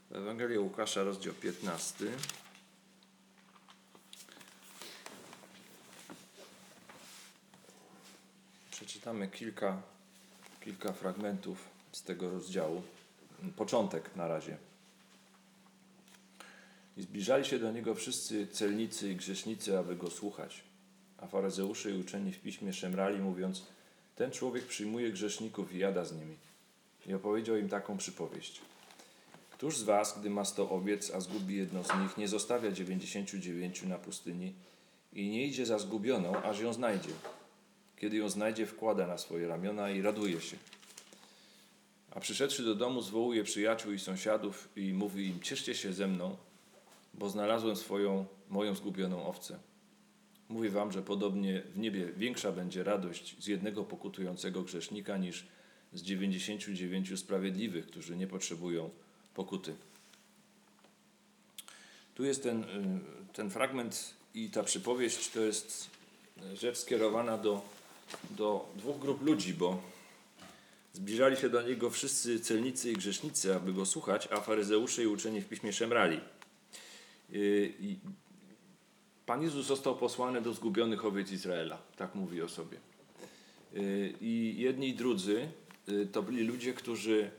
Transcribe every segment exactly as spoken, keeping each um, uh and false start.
Ewangelia Łukasza, rozdział piętnasty. Przeczytamy kilka, kilka fragmentów z tego rozdziału. Początek na razie. I zbliżali się do niego wszyscy celnicy i grzesznicy, aby go słuchać. A faryzeusze i uczeni w piśmie szemrali, mówiąc: ten człowiek przyjmuje grzeszników i jada z nimi. I opowiedział im taką przypowieść. Któż z was, gdy ma sto owiec, a zgubi jedno z nich, nie zostawia dziewięćdziesięciu dziewięciu na pustyni i nie idzie za zgubioną, aż ją znajdzie? Kiedy ją znajdzie, wkłada na swoje ramiona i raduje się. A przyszedłszy do domu, zwołuje przyjaciół i sąsiadów i mówi im: cieszcie się ze mną, bo znalazłem swoją, moją zgubioną owcę. Mówię wam, że podobnie w niebie większa będzie radość z jednego pokutującego grzesznika niż z dziewięćdziesięciu dziewięciu sprawiedliwych, którzy nie potrzebują pokuty. Tu jest ten, ten fragment i ta przypowieść to jest rzecz skierowana do, do dwóch grup ludzi, bo zbliżali się do niego wszyscy celnicy i grzesznicy, aby go słuchać, a faryzeusze i uczeni w piśmie szemrali. I Pan Jezus został posłany do zgubionych owiec Izraela, tak mówi o sobie. I jedni i drudzy to byli ludzie, którzy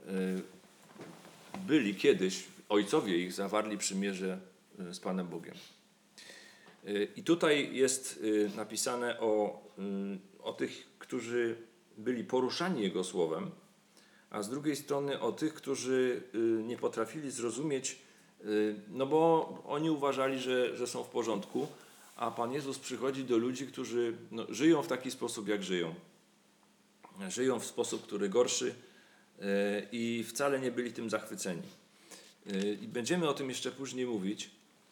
byli kiedyś, ojcowie ich zawarli przymierze z Panem Bogiem. I tutaj jest napisane o, o tych, którzy byli poruszani Jego słowem, a z drugiej strony o tych, którzy nie potrafili zrozumieć, no bo oni uważali, że, że są w porządku, a Pan Jezus przychodzi do ludzi, którzy no, żyją w taki sposób, jak żyją. Żyją w sposób, który gorszy i wcale nie byli tym zachwyceni. I będziemy o tym jeszcze później mówić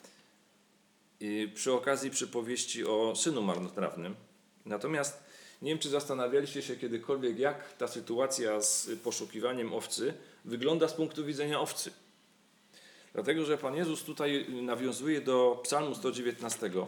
przy okazji przypowieści o synu marnotrawnym. Natomiast nie wiem, czy zastanawialiście się kiedykolwiek, jak ta sytuacja z poszukiwaniem owcy wygląda z punktu widzenia owcy. Dlatego, że Pan Jezus tutaj nawiązuje do Psalmu sto dziewiętnastego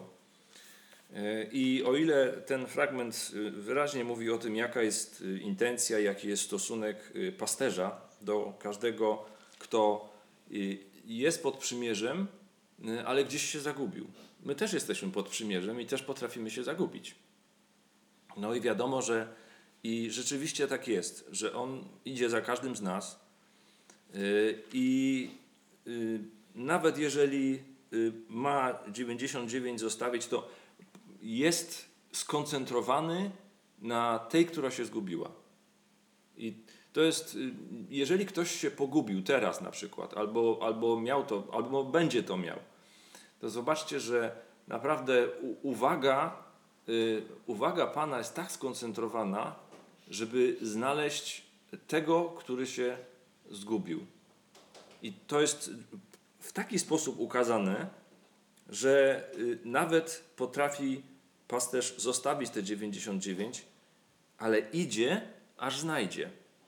i o ile ten fragment wyraźnie mówi o tym, jaka jest intencja, jaki jest stosunek pasterza do każdego, kto jest pod przymierzem, ale gdzieś się zagubił. My też jesteśmy pod przymierzem i też potrafimy się zagubić. No i wiadomo, że i rzeczywiście tak jest, że On idzie za każdym z nas i nawet jeżeli ma dziewięćdziesiąt dziewięć zostawić, to jest skoncentrowany na tej, która się zgubiła. I to jest, jeżeli ktoś się pogubił teraz na przykład, albo, albo miał to, albo będzie to miał, to zobaczcie, że naprawdę uwaga, uwaga Pana jest tak skoncentrowana, żeby znaleźć tego, który się zgubił. I to jest w taki sposób ukazane, że nawet potrafi pasterz zostawić te dziewięćdziesiąt dziewięć, ale idzie, aż znajdzie.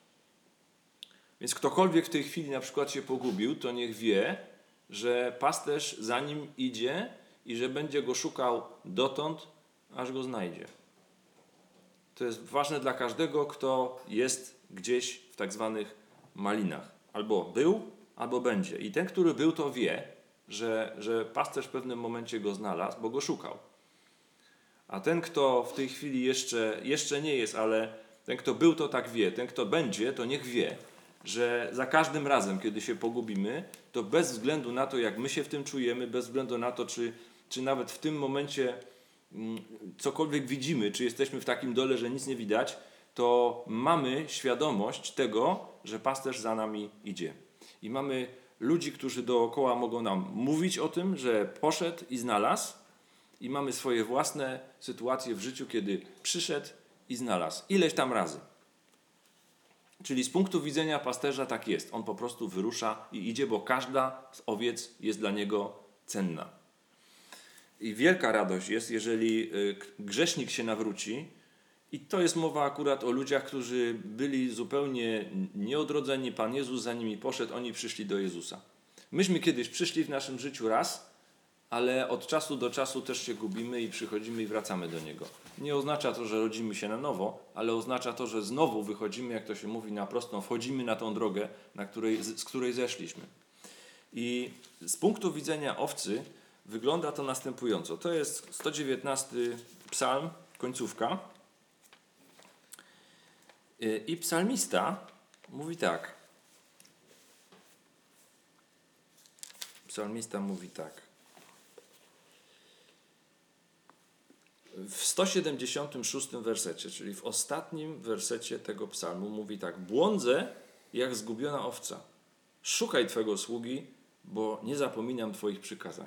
Więc ktokolwiek w tej chwili na przykład się pogubił, to niech wie, że pasterz za nim idzie i że będzie go szukał dotąd, aż go znajdzie. To jest ważne dla każdego, kto jest gdzieś w tak zwanych malinach. Albo był, albo będzie. I ten, który był, to wie, że, że pasterz w pewnym momencie go znalazł, bo go szukał. A ten, kto w tej chwili jeszcze, jeszcze nie jest, ale ten, kto był, to tak wie. Ten, kto będzie, to niech wie, że za każdym razem, kiedy się pogubimy, to bez względu na to, jak my się w tym czujemy, bez względu na to, czy, czy nawet w tym momencie mm, cokolwiek widzimy, czy jesteśmy w takim dole, że nic nie widać, to mamy świadomość tego, że pasterz za nami idzie. I mamy ludzi, którzy dookoła mogą nam mówić o tym, że poszedł i znalazł, i mamy swoje własne sytuacje w życiu, kiedy przyszedł i znalazł. Ileś tam razy. Czyli z punktu widzenia pasterza tak jest. On po prostu wyrusza i idzie, bo każda z owiec jest dla niego cenna. I wielka radość jest, jeżeli grzesznik się nawróci. I to jest mowa akurat o ludziach, którzy byli zupełnie nieodrodzeni. Pan Jezus za nimi poszedł, oni przyszli do Jezusa. Myśmy kiedyś przyszli w naszym życiu raz, ale od czasu do czasu też się gubimy i przychodzimy i wracamy do Niego. Nie oznacza to, że rodzimy się na nowo, ale oznacza to, że znowu wychodzimy, jak to się mówi, na prostą, wchodzimy na tą drogę, na której, z której zeszliśmy. I z punktu widzenia owcy wygląda to następująco. To jest sto dziewiętnasty psalm, końcówka. I psalmista mówi tak. Psalmista mówi tak. W sto siedemdziesiątym szóstym wersecie, czyli w ostatnim wersecie tego psalmu mówi tak. Błądzę jak zgubiona owca. Szukaj Twego sługi, bo nie zapominam Twoich przykazań.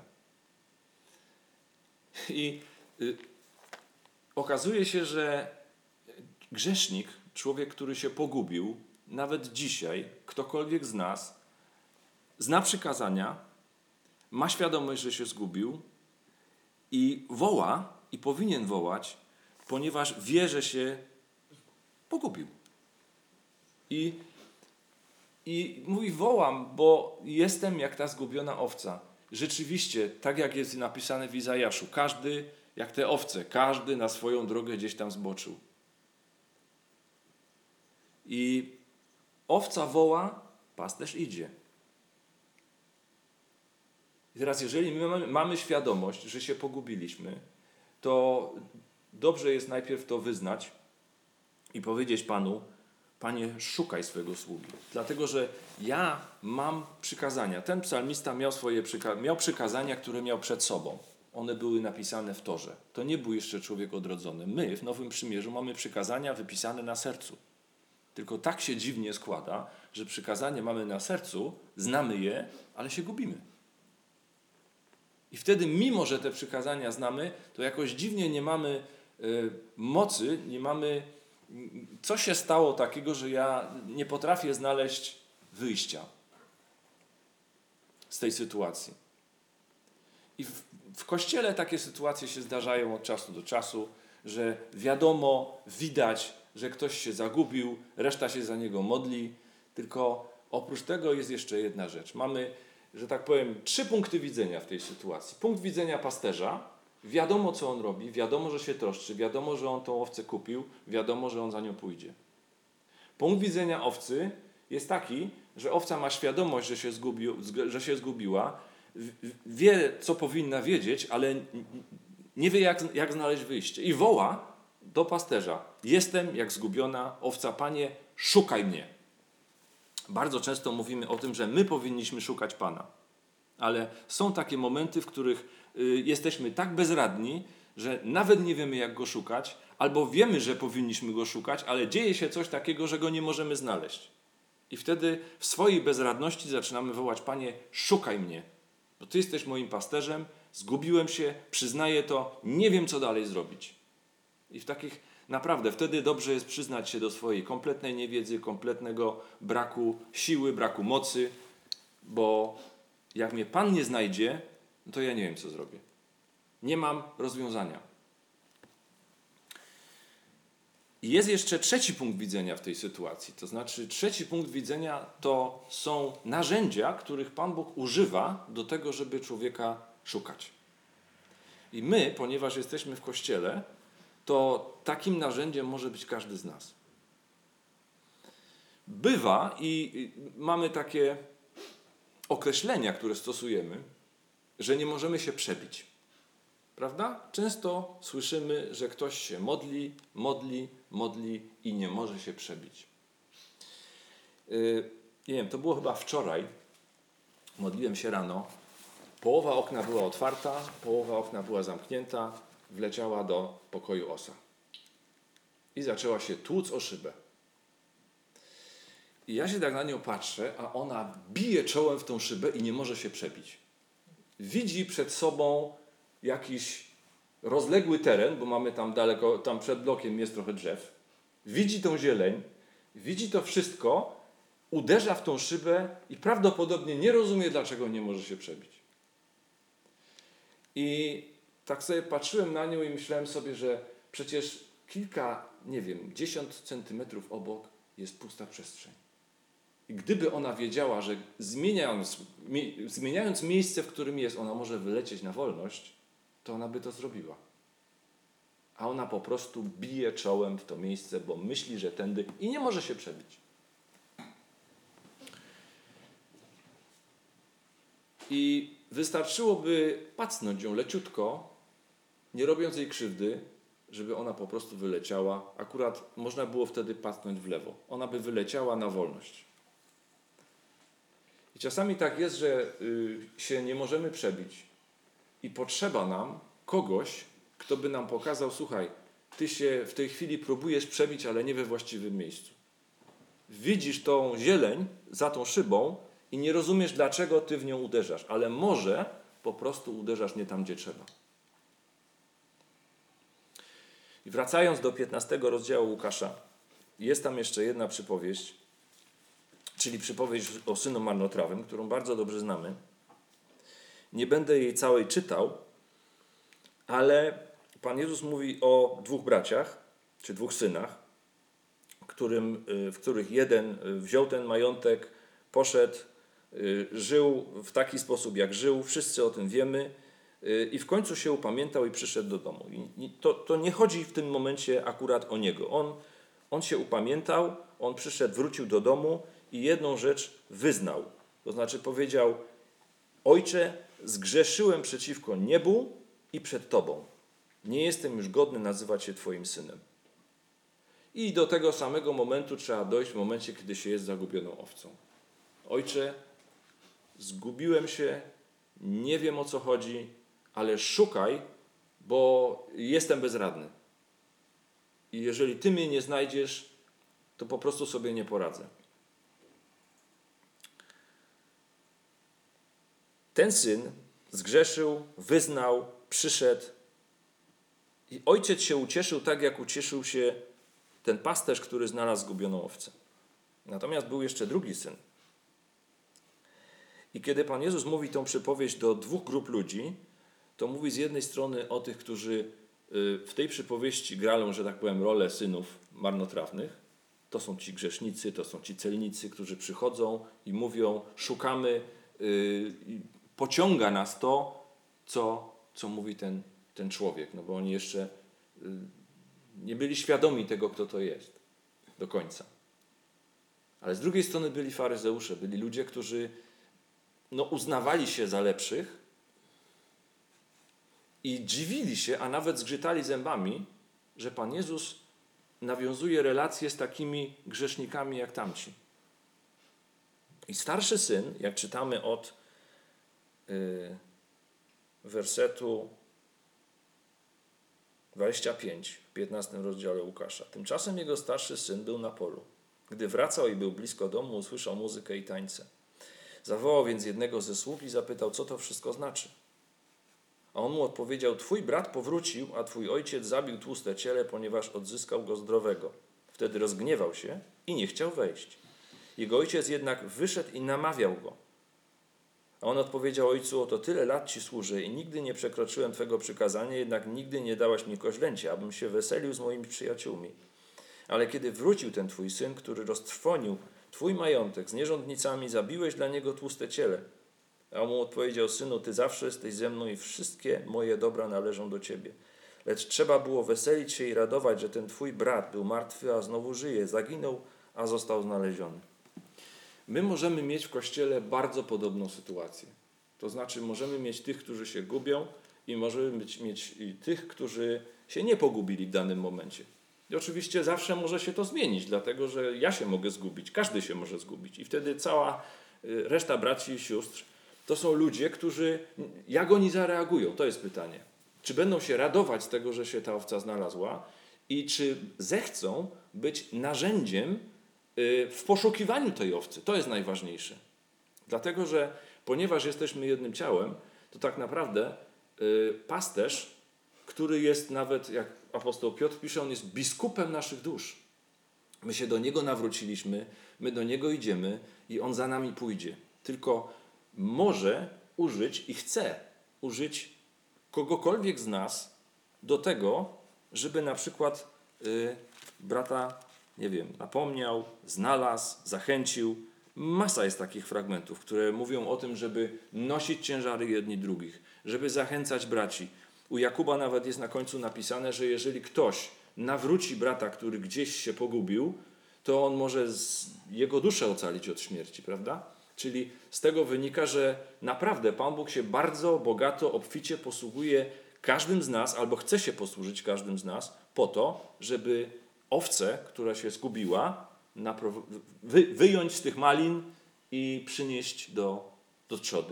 I y, okazuje się, że grzesznik, człowiek, który się pogubił, nawet dzisiaj, ktokolwiek z nas, zna przykazania, ma świadomość, że się zgubił i woła, i powinien wołać, ponieważ wie, że się pogubił. I, i mówi, wołam, bo jestem jak ta zgubiona owca. Rzeczywiście, tak jak jest napisane w Izajaszu, każdy, jak te owce, każdy na swoją drogę gdzieś tam zboczył. I owca woła, pasterz idzie. I teraz, jeżeli my mamy, mamy świadomość, że się pogubiliśmy, to dobrze jest najpierw to wyznać i powiedzieć Panu, Panie, szukaj swego sługi. Dlatego, że ja mam przykazania. Ten psalmista miał swoje przyka- miał przykazania, które miał przed sobą. One były napisane w Torze. To nie był jeszcze człowiek odrodzony. My w Nowym Przymierzu mamy przykazania wypisane na sercu. Tylko tak się dziwnie składa, że przykazanie mamy na sercu, znamy je, ale się gubimy. I wtedy, mimo że te przykazania znamy, to jakoś dziwnie nie mamy y, mocy, nie mamy... Co się stało takiego, że ja nie potrafię znaleźć wyjścia z tej sytuacji. I w, w Kościele takie sytuacje się zdarzają od czasu do czasu, że wiadomo, widać, że ktoś się zagubił, reszta się za niego modli, tylko oprócz tego jest jeszcze jedna rzecz. Mamy, że tak powiem, trzy punkty widzenia w tej sytuacji. Punkt widzenia pasterza, wiadomo co on robi, wiadomo, że się troszczy, wiadomo, że on tą owcę kupił, wiadomo, że on za nią pójdzie. Punkt widzenia owcy jest taki, że owca ma świadomość, że się, zgubił, że się zgubiła, wie co powinna wiedzieć, ale nie wie jak, jak znaleźć wyjście. I woła do pasterza. Jestem jak zgubiona owca, Panie, szukaj mnie. Bardzo często mówimy o tym, że my powinniśmy szukać Pana. Ale są takie momenty, w których y, jesteśmy tak bezradni, że nawet nie wiemy, jak Go szukać, albo wiemy, że powinniśmy Go szukać, ale dzieje się coś takiego, że Go nie możemy znaleźć. I wtedy w swojej bezradności zaczynamy wołać, Panie, szukaj mnie, bo Ty jesteś moim pasterzem, zgubiłem się, przyznaję to, nie wiem, co dalej zrobić. I w takich, naprawdę, wtedy dobrze jest przyznać się do swojej kompletnej niewiedzy, kompletnego braku siły, braku mocy, bo jak mnie Pan nie znajdzie, no to ja nie wiem, co zrobię. Nie mam rozwiązania. I jest jeszcze trzeci punkt widzenia w tej sytuacji. To znaczy trzeci punkt widzenia to są narzędzia, których Pan Bóg używa do tego, żeby człowieka szukać. I my, ponieważ jesteśmy w Kościele, to takim narzędziem może być każdy z nas. Bywa i mamy takie określenia, które stosujemy, że nie możemy się przebić. Prawda? Często słyszymy, że ktoś się modli, modli, modli i nie może się przebić. Yy, nie wiem, to było chyba wczoraj. Modliłem się rano. Połowa okna była otwarta, połowa okna była zamknięta. Wleciała do pokoju osa. I zaczęła się tłuc o szybę. I ja się tak na nią patrzę, a ona bije czołem w tą szybę i nie może się przebić. Widzi przed sobą jakiś rozległy teren, bo mamy tam daleko, tam przed blokiem jest trochę drzew. Widzi tą zieleń, widzi to wszystko, uderza w tą szybę i prawdopodobnie nie rozumie, dlaczego nie może się przebić. I tak sobie patrzyłem na nią i myślałem sobie, że przecież kilka, nie wiem, dziesiąt centymetrów obok jest pusta przestrzeń. I gdyby ona wiedziała, że zmieniając, mi, zmieniając miejsce, w którym jest, ona może wylecieć na wolność, to ona by to zrobiła. A ona po prostu bije czołem w to miejsce, bo myśli, że tędy i nie może się przebić. I wystarczyłoby pacnąć ją leciutko, nie robiąc jej krzywdy, żeby ona po prostu wyleciała. Akurat można było wtedy pacnąć w lewo. Ona by wyleciała na wolność. I czasami tak jest, że y, się nie możemy przebić i potrzeba nam kogoś, kto by nam pokazał, słuchaj, ty się w tej chwili próbujesz przebić, ale nie we właściwym miejscu. Widzisz tą zieleń za tą szybą i nie rozumiesz, dlaczego ty w nią uderzasz, ale może po prostu uderzasz nie tam, gdzie trzeba. I wracając do piętnastego rozdziału Łukasza, jest tam jeszcze jedna przypowieść, czyli przypowieść o synu marnotrawnym, którą bardzo dobrze znamy. Nie będę jej całej czytał, ale Pan Jezus mówi o dwóch braciach, czy dwóch synach, którym, w których jeden wziął ten majątek, poszedł, żył w taki sposób, jak żył, wszyscy o tym wiemy, i w końcu się upamiętał i przyszedł do domu. I to, to nie chodzi w tym momencie akurat o niego. On, on się upamiętał, on przyszedł, wrócił do domu i jedną rzecz wyznał. To znaczy powiedział: Ojcze, zgrzeszyłem przeciwko niebu i przed Tobą. Nie jestem już godny nazywać się Twoim synem. I do tego samego momentu trzeba dojść w momencie, kiedy się jest zagubioną owcą. Ojcze, zgubiłem się, nie wiem, o co chodzi, ale szukaj, bo jestem bezradny. I jeżeli Ty mnie nie znajdziesz, to po prostu sobie nie poradzę. Ten syn zgrzeszył, wyznał, przyszedł i ojciec się ucieszył tak, jak ucieszył się ten pasterz, który znalazł zgubioną owcę. Natomiast był jeszcze drugi syn. I kiedy Pan Jezus mówi tą przypowieść do dwóch grup ludzi, to mówi z jednej strony o tych, którzy w tej przypowieści grają, że tak powiem, rolę synów marnotrawnych. To są ci grzesznicy, to są ci celnicy, którzy przychodzą i mówią: szukamy, pociąga nas to, co, co mówi ten, ten człowiek, no bo oni jeszcze nie byli świadomi tego, kto to jest do końca. Ale z drugiej strony byli faryzeusze, byli ludzie, którzy no, uznawali się za lepszych i dziwili się, a nawet zgrzytali zębami, że Pan Jezus nawiązuje relacje z takimi grzesznikami jak tamci. I starszy syn, jak czytamy od yy, wersetu dwudziestego piątego w piętnastym rozdziale Łukasza. Tymczasem jego starszy syn był na polu. Gdy wracał i był blisko domu, usłyszał muzykę i tańce. Zawołał więc jednego ze sług i zapytał, co to wszystko znaczy. A on mu odpowiedział: twój brat powrócił, a twój ojciec zabił tłuste ciele, ponieważ odzyskał go zdrowego. Wtedy rozgniewał się i nie chciał wejść. Jego ojciec jednak wyszedł i namawiał go. A on odpowiedział ojcu: oto tyle lat ci służę i nigdy nie przekroczyłem twego przykazania, jednak nigdy nie dałaś mi koźlęcia, abym się weselił z moimi przyjaciółmi. Ale kiedy wrócił ten twój syn, który roztrwonił twój majątek z nierządnicami, zabiłeś dla niego tłuste ciele. A on mu odpowiedział: synu, ty zawsze jesteś ze mną i wszystkie moje dobra należą do ciebie. Lecz trzeba było weselić się i radować, że ten twój brat był martwy, a znowu żyje, zaginął, a został znaleziony. My możemy mieć w Kościele bardzo podobną sytuację. To znaczy możemy mieć tych, którzy się gubią i możemy mieć, mieć i tych, którzy się nie pogubili w danym momencie. I oczywiście zawsze może się to zmienić, dlatego że ja się mogę zgubić, każdy się może zgubić. I wtedy cała reszta braci i sióstr to są ludzie, którzy, jak oni zareagują? To jest pytanie. Czy będą się radować z tego, że się ta owca znalazła i czy zechcą być narzędziem w poszukiwaniu tej owcy? To jest najważniejsze. Dlatego, że ponieważ jesteśmy jednym ciałem, to tak naprawdę pasterz, który jest nawet, jak apostoł Piotr pisze, on jest biskupem naszych dusz. My się do niego nawróciliśmy, my do niego idziemy i on za nami pójdzie. Tylko może użyć i chce użyć kogokolwiek z nas do tego, żeby na przykład y, brata, nie wiem, napomniał, znalazł, zachęcił. Masa jest takich fragmentów, które mówią o tym, żeby nosić ciężary jedni drugich, żeby zachęcać braci. U Jakuba nawet jest na końcu napisane, że jeżeli ktoś nawróci brata, który gdzieś się pogubił, to on może z jego duszę ocalić od śmierci, prawda? Czyli z tego wynika, że naprawdę Pan Bóg się bardzo bogato, obficie posługuje każdym z nas, albo chce się posłużyć każdym z nas po to, żeby owcę, która się zgubiła, wy, wyjąć z tych malin i przynieść do, do trzody.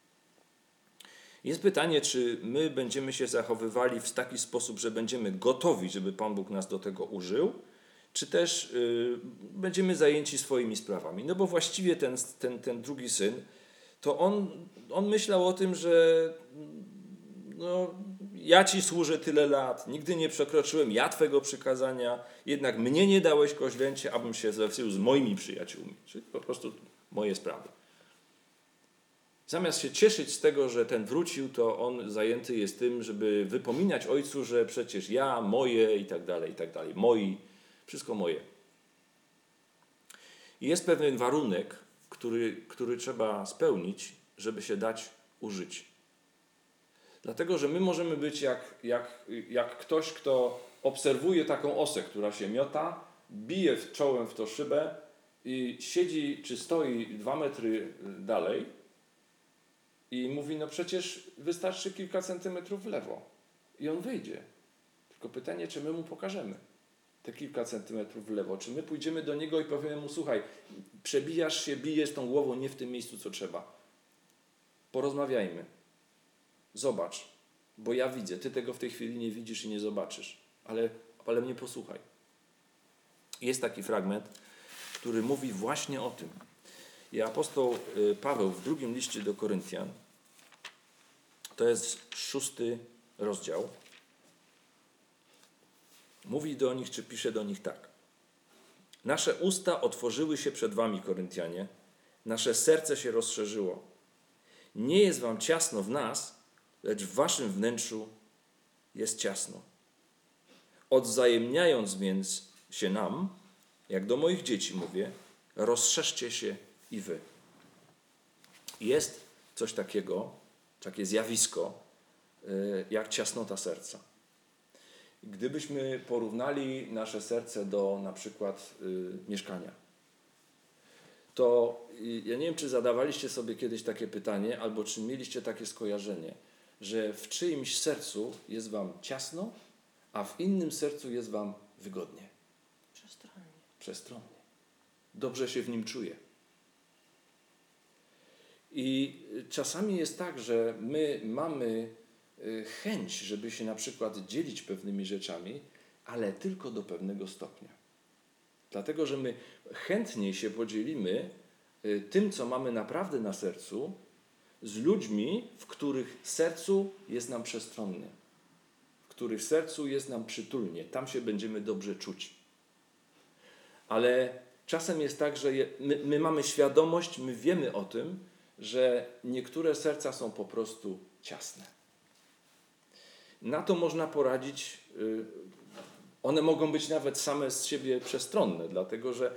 Jest pytanie, czy my będziemy się zachowywali w taki sposób, że będziemy gotowi, żeby Pan Bóg nas do tego użył, czy też y, będziemy zajęci swoimi sprawami. No bo właściwie ten, ten, ten drugi syn, to on, on myślał o tym, że no, ja Ci służę tyle lat, nigdy nie przekroczyłem ja Twego przykazania, jednak mnie nie dałeś koźlęcie, abym się zwewsył z moimi przyjaciółmi. Czyli po prostu moje sprawy. Zamiast się cieszyć z tego, że ten wrócił, to on zajęty jest tym, żeby wypominać ojcu, że przecież ja, moje i tak dalej, i tak dalej. Moi, wszystko moje. I jest pewien warunek, który, który trzeba spełnić, żeby się dać użyć. Dlatego, że my możemy być jak, jak, jak ktoś, kto obserwuje taką osę, która się miota, bije czołem w tą szybę i siedzi czy stoi dwa metry dalej i mówi, no przecież wystarczy kilka centymetrów w lewo i on wyjdzie. Tylko pytanie, czy my mu pokażemy te kilka centymetrów w lewo, czy my pójdziemy do niego i powiemy mu, słuchaj, przebijasz się, bijesz tą głową nie w tym miejscu, co trzeba. Porozmawiajmy. Zobacz, bo ja widzę, ty tego w tej chwili nie widzisz i nie zobaczysz, ale, ale mnie posłuchaj. Jest taki fragment, który mówi właśnie o tym. I apostoł Paweł w drugim liście do Koryntian, to jest szósty rozdział, mówi do nich, czy pisze do nich tak. Nasze usta otworzyły się przed wami, Koryntianie, nasze serce się rozszerzyło. Nie jest wam ciasno w nas, lecz w waszym wnętrzu jest ciasno. Odwzajemniając więc się nam, jak do moich dzieci mówię, rozszerzcie się i wy. Jest coś takiego, takie zjawisko, jak ciasnota serca. Gdybyśmy porównali nasze serce do na przykład y, mieszkania, to y, ja nie wiem, czy zadawaliście sobie kiedyś takie pytanie, albo czy mieliście takie skojarzenie, że w czyimś sercu jest wam ciasno, a w innym sercu jest wam wygodnie. Przestronnie. Przestronnie. Dobrze się w nim czuje. I czasami jest tak, że my mamy chęć, żeby się na przykład dzielić pewnymi rzeczami, ale tylko do pewnego stopnia. Dlatego, że my chętniej się podzielimy tym, co mamy naprawdę na sercu, z ludźmi, w których sercu jest nam przestronnie, w których sercu jest nam przytulnie. Tam się będziemy dobrze czuć. Ale czasem jest tak, że my, my mamy świadomość, my wiemy o tym, że niektóre serca są po prostu ciasne. Na to można poradzić, one mogą być nawet same z siebie przestronne, dlatego że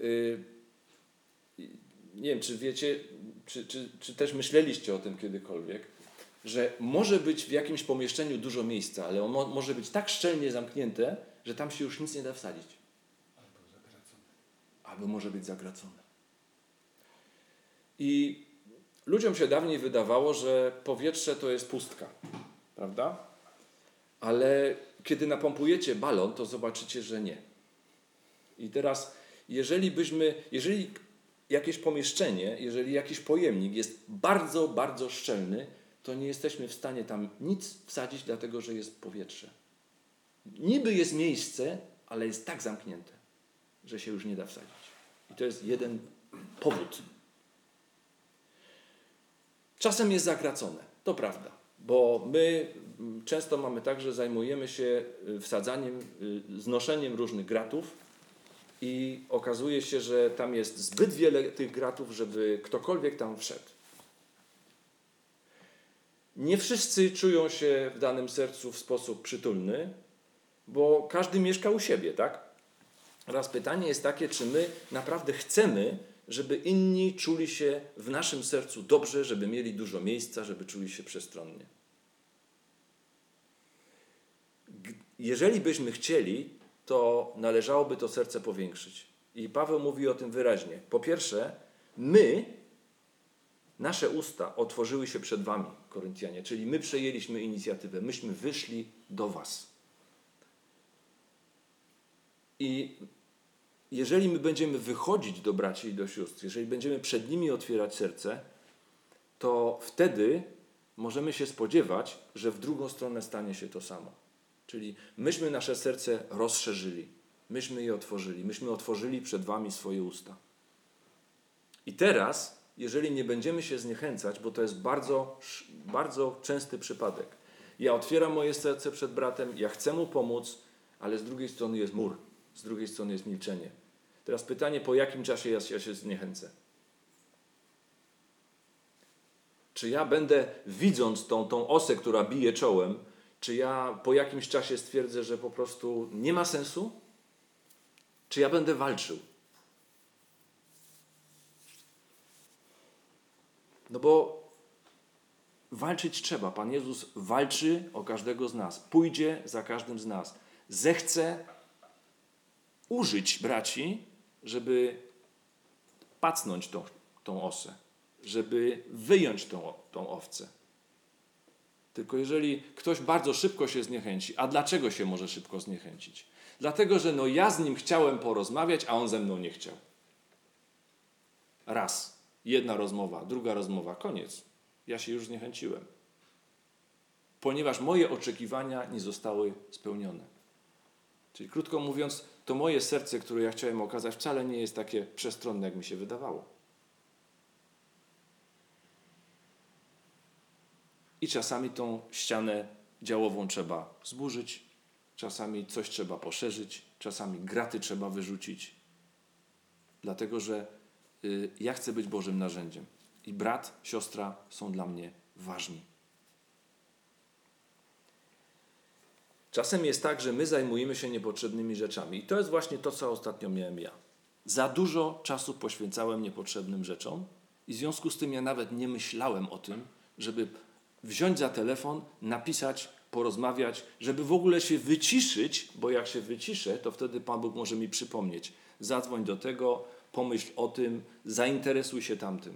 nie wiem, czy wiecie, czy, czy, czy też myśleliście o tym kiedykolwiek, że może być w jakimś pomieszczeniu dużo miejsca, ale ono może być tak szczelnie zamknięte, że tam się już nic nie da wsadzić. Albo zagracone. Albo może być zagracone. I ludziom się dawniej wydawało, że powietrze to jest pustka, prawda? Ale kiedy napompujecie balon, to zobaczycie, że nie. I teraz, jeżeli byśmy, jeżeli jakieś pomieszczenie, jeżeli jakiś pojemnik jest bardzo, bardzo szczelny, to nie jesteśmy w stanie tam nic wsadzić, dlatego że jest powietrze. Niby jest miejsce, ale jest tak zamknięte, że się już nie da wsadzić. I to jest jeden powód. Czasem jest zagracone, to prawda, bo my często mamy tak, że zajmujemy się wsadzaniem, znoszeniem różnych gratów i okazuje się, że tam jest zbyt wiele tych gratów, żeby ktokolwiek tam wszedł. Nie wszyscy czują się w danym sercu w sposób przytulny, bo każdy mieszka u siebie, tak? Teraz pytanie jest takie, czy my naprawdę chcemy, żeby inni czuli się w naszym sercu dobrze, żeby mieli dużo miejsca, żeby czuli się przestronnie. Jeżeli byśmy chcieli, to należałoby to serce powiększyć. I Paweł mówi o tym wyraźnie. Po pierwsze, my nasze usta otworzyły się przed wami, Koryntianie, czyli my przejęliśmy inicjatywę, myśmy wyszli do was. I jeżeli my będziemy wychodzić do braci i do sióstr, jeżeli będziemy przed nimi otwierać serce, to wtedy możemy się spodziewać, że w drugą stronę stanie się to samo. Czyli myśmy nasze serce rozszerzyli, myśmy je otworzyli, myśmy otworzyli przed wami swoje usta. I teraz, jeżeli nie będziemy się zniechęcać, bo to jest bardzo, bardzo częsty przypadek. Ja otwieram moje serce przed bratem, ja chcę mu pomóc, ale z drugiej strony jest mur, z drugiej strony jest milczenie. Teraz pytanie, po jakim czasie ja się zniechęcę? Czy ja będę, widząc tą, tą osę, która bije czołem, czy ja po jakimś czasie stwierdzę, że po prostu nie ma sensu? Czy ja będę walczył? No bo walczyć trzeba. Pan Jezus walczy o każdego z nas. Pójdzie za każdym z nas. Zechce użyć braci, żeby pacnąć tą, tą osę. Żeby wyjąć tą, tą owcę. Tylko jeżeli ktoś bardzo szybko się zniechęci, a dlaczego się może szybko zniechęcić? Dlatego, że no ja z nim chciałem porozmawiać, a on ze mną nie chciał. Raz. Jedna rozmowa, druga rozmowa, koniec. Ja się już zniechęciłem. Ponieważ moje oczekiwania nie zostały spełnione. Czyli krótko mówiąc, to moje serce, które ja chciałem okazać, wcale nie jest takie przestronne, jak mi się wydawało. I czasami tą ścianę działową trzeba zburzyć, czasami coś trzeba poszerzyć, czasami graty trzeba wyrzucić. Dlatego, że y, ja chcę być Bożym narzędziem. I brat, siostra są dla mnie ważni. Czasem jest tak, że my zajmujemy się niepotrzebnymi rzeczami. I to jest właśnie to, co ostatnio miałem ja. Za dużo czasu poświęcałem niepotrzebnym rzeczom i w związku z tym ja nawet nie myślałem o tym, żeby wziąć za telefon, napisać, porozmawiać, żeby w ogóle się wyciszyć, bo jak się wyciszę, to wtedy Pan Bóg może mi przypomnieć. Zadzwoń do tego, pomyśl o tym, zainteresuj się tamtym.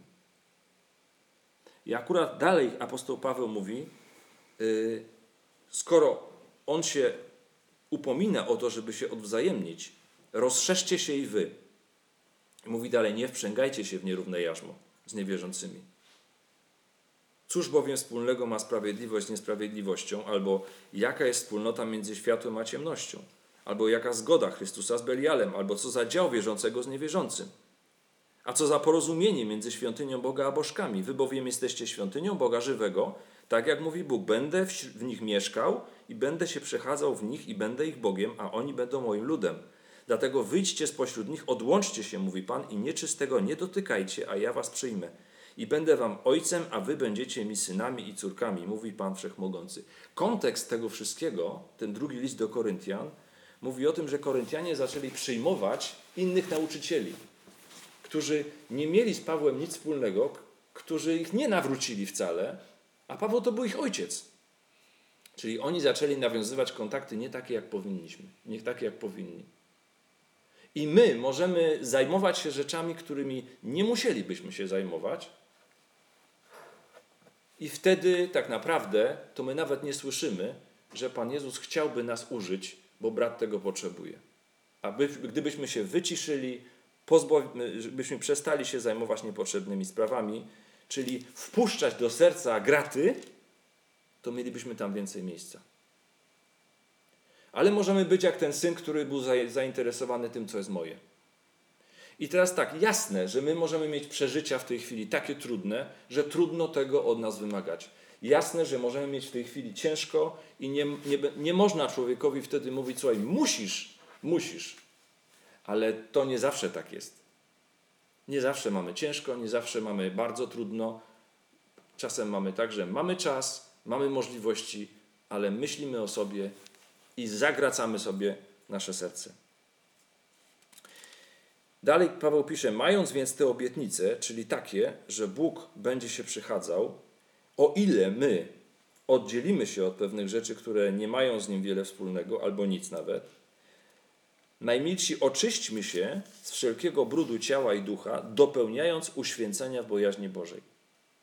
I akurat dalej apostoł Paweł mówi, yy, skoro on się upomina o to, żeby się odwzajemnić, rozszerzcie się i wy. Mówi dalej, nie wprzęgajcie się w nierówne jarzmo z niewierzącymi. Cóż bowiem wspólnego ma sprawiedliwość z niesprawiedliwością, albo jaka jest wspólnota między światłem a ciemnością, albo jaka zgoda Chrystusa z Belialem, albo co za dział wierzącego z niewierzącym. A co za porozumienie między świątynią Boga a bożkami. Wy bowiem jesteście świątynią Boga żywego, tak jak mówi Bóg, będę w, w nich mieszkał i będę się przechadzał w nich i będę ich Bogiem, a oni będą moim ludem. Dlatego wyjdźcie spośród nich, odłączcie się, mówi Pan, i nieczystego nie dotykajcie, a ja was przyjmę. I będę wam ojcem, a wy będziecie mi synami i córkami, mówi Pan Wszechmogący. Kontekst tego wszystkiego, ten drugi list do Koryntian, mówi o tym, że Koryntianie zaczęli przyjmować innych nauczycieli, którzy nie mieli z Pawłem nic wspólnego, którzy ich nie nawrócili wcale, a Paweł to był ich ojciec. Czyli oni zaczęli nawiązywać kontakty nie takie, jak powinniśmy, nie takie, jak powinni. I my możemy zajmować się rzeczami, którymi nie musielibyśmy się zajmować, i wtedy tak naprawdę to my nawet nie słyszymy, że Pan Jezus chciałby nas użyć, bo brat tego potrzebuje. A by, gdybyśmy się wyciszyli, pozbaw- byśmy przestali się zajmować niepotrzebnymi sprawami, czyli wpuszczać do serca graty, to mielibyśmy tam więcej miejsca. Ale możemy być jak ten syn, który był zainteresowany tym, co jest moje. I teraz tak, jasne, że my możemy mieć przeżycia w tej chwili takie trudne, że trudno tego od nas wymagać. Jasne, że możemy mieć w tej chwili ciężko i nie, nie, nie można człowiekowi wtedy mówić, słuchaj, musisz, musisz. Ale to nie zawsze tak jest. Nie zawsze mamy ciężko, nie zawsze mamy bardzo trudno. Czasem mamy tak, że mamy czas, mamy możliwości, ale myślimy o sobie i zagracamy sobie nasze serce. Dalej Paweł pisze, mając więc te obietnice, czyli takie, że Bóg będzie się przychadzał, o ile my oddzielimy się od pewnych rzeczy, które nie mają z Nim wiele wspólnego, albo nic nawet, najmilsi, oczyśćmy się z wszelkiego brudu ciała i ducha, dopełniając uświęcenia w bojaźni Bożej.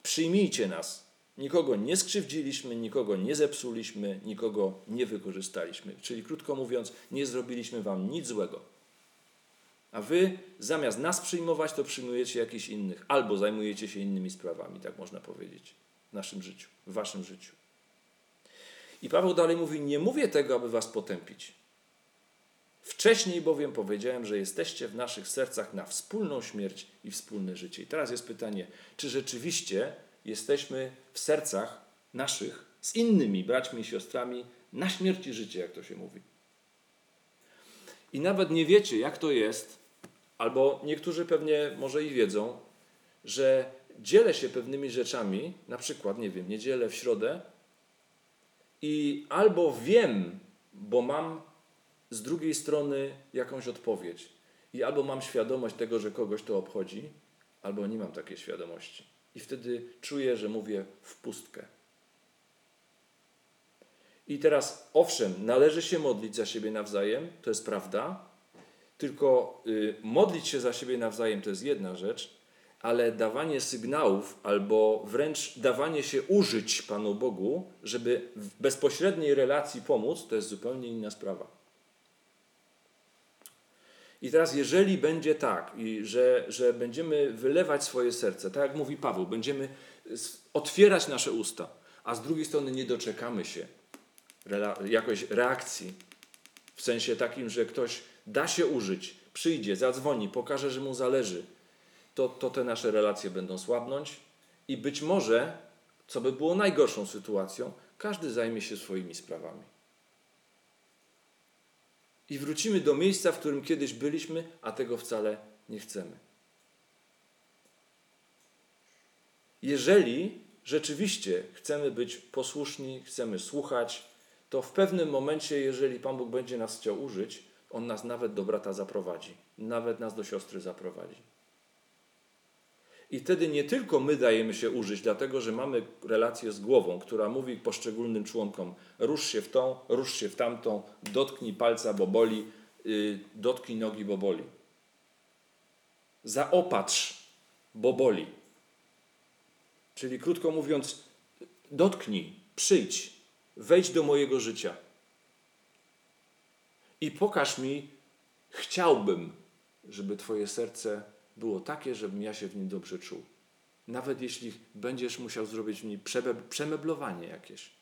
przyjmijcie nas. Nikogo nie skrzywdziliśmy, nikogo nie zepsuliśmy, nikogo nie wykorzystaliśmy. Czyli krótko mówiąc, nie zrobiliśmy wam nic złego. A wy zamiast nas przyjmować, to przyjmujecie jakichś innych. Albo zajmujecie się innymi sprawami, tak można powiedzieć, w naszym życiu, w waszym życiu. I Paweł dalej mówi, nie mówię tego, aby was potępić. Wcześniej bowiem powiedziałem, że jesteście w naszych sercach na wspólną śmierć i wspólne życie. I teraz jest pytanie, czy rzeczywiście jesteśmy w sercach naszych z innymi braćmi i siostrami na śmierć i życie, jak to się mówi. I nawet nie wiecie, jak to jest, albo niektórzy pewnie może i wiedzą, że dzielę się pewnymi rzeczami, na przykład, nie wiem, niedzielę, w środę i albo wiem, bo mam z drugiej strony jakąś odpowiedź i albo mam świadomość tego, że kogoś to obchodzi, albo nie mam takiej świadomości. I wtedy czuję, że mówię w pustkę. I teraz, owszem, należy się modlić za siebie nawzajem, to jest prawda, tylko y, modlić się za siebie nawzajem to jest jedna rzecz, ale dawanie sygnałów albo wręcz dawanie się użyć Panu Bogu, żeby w bezpośredniej relacji pomóc, to jest zupełnie inna sprawa. I teraz, jeżeli będzie tak, i że, że będziemy wylewać swoje serce, tak jak mówi Paweł, będziemy otwierać nasze usta, a z drugiej strony nie doczekamy się rela- jakoś reakcji, w sensie takim, że ktoś da się użyć, przyjdzie, zadzwoni, pokaże, że mu zależy, to, to te nasze relacje będą słabnąć i być może, co by było najgorszą sytuacją, każdy zajmie się swoimi sprawami. I wrócimy do miejsca, w którym kiedyś byliśmy, a tego wcale nie chcemy. Jeżeli rzeczywiście chcemy być posłuszni, chcemy słuchać, to w pewnym momencie, jeżeli Pan Bóg będzie nas chciał użyć, On nas nawet do brata zaprowadzi. Nawet nas do siostry zaprowadzi. I wtedy nie tylko my dajemy się użyć, dlatego że mamy relację z głową, która mówi poszczególnym członkom rusz się w tą, rusz się w tamtą, dotknij palca, bo boli, yy, dotknij nogi, bo boli. Zaopatrz, bo boli. Czyli krótko mówiąc, dotknij, przyjdź, wejdź do mojego życia i pokaż mi, chciałbym, żeby Twoje serce było takie, żebym ja się w nim dobrze czuł. Nawet jeśli będziesz musiał zrobić w nim przemeblowanie jakieś.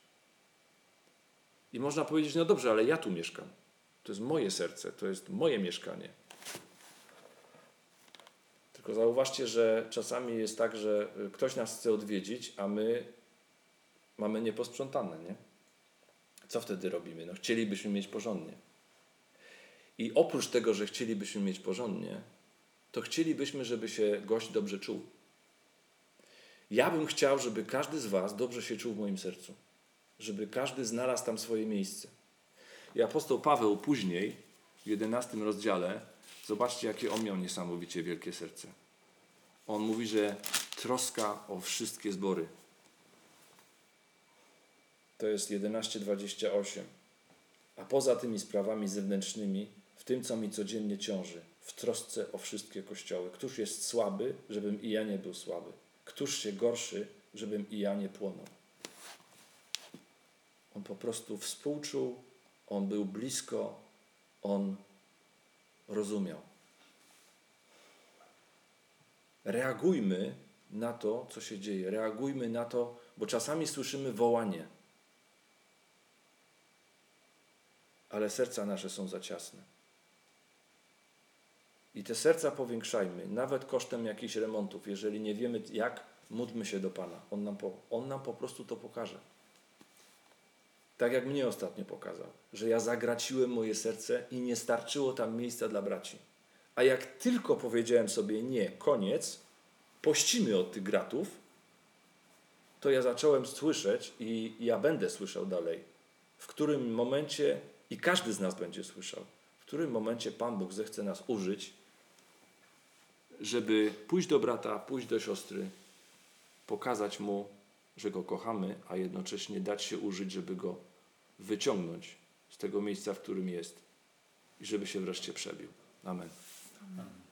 I można powiedzieć, no dobrze, ale ja tu mieszkam. To jest moje serce, to jest moje mieszkanie. Tylko zauważcie, że czasami jest tak, że ktoś nas chce odwiedzić, a my mamy nieposprzątane, nie? Co wtedy robimy? No chcielibyśmy mieć porządnie. I oprócz tego, że chcielibyśmy mieć porządnie, to chcielibyśmy, żeby się gość dobrze czuł. Ja bym chciał, żeby każdy z was dobrze się czuł w moim sercu. Żeby każdy znalazł tam swoje miejsce. I apostoł Paweł później, w jedenastym rozdziale, zobaczcie, jakie on miał niesamowicie wielkie serce. On mówi, że troska o wszystkie zbory. To jest jedenaście dwadzieścia osiem. A poza tymi sprawami zewnętrznymi, w tym, co mi codziennie ciąży, w trosce o wszystkie kościoły. Któż jest słaby, żebym i ja nie był słaby? Któż się gorszy, żebym i ja nie płonął? On po prostu współczuł, on był blisko, on rozumiał. Reagujmy na to, co się dzieje. Reagujmy na to, bo czasami słyszymy wołanie. Ale serca nasze są za ciasne. I te serca powiększajmy, nawet kosztem jakichś remontów. Jeżeli nie wiemy jak, módlmy się do Pana. On nam po, on nam po prostu to pokaże. Tak jak mnie ostatnio pokazał, że ja zagraciłem moje serce i nie starczyło tam miejsca dla braci. A jak tylko powiedziałem sobie nie, koniec, pościmy od tych gratów, to ja zacząłem słyszeć i ja będę słyszał dalej, w którym momencie, i każdy z nas będzie słyszał, w którym momencie Pan Bóg zechce nas użyć, żeby pójść do brata, pójść do siostry, pokazać mu, że go kochamy, a jednocześnie dać się użyć, żeby go wyciągnąć z tego miejsca, w którym jest i żeby się wreszcie przebił. Amen. Amen.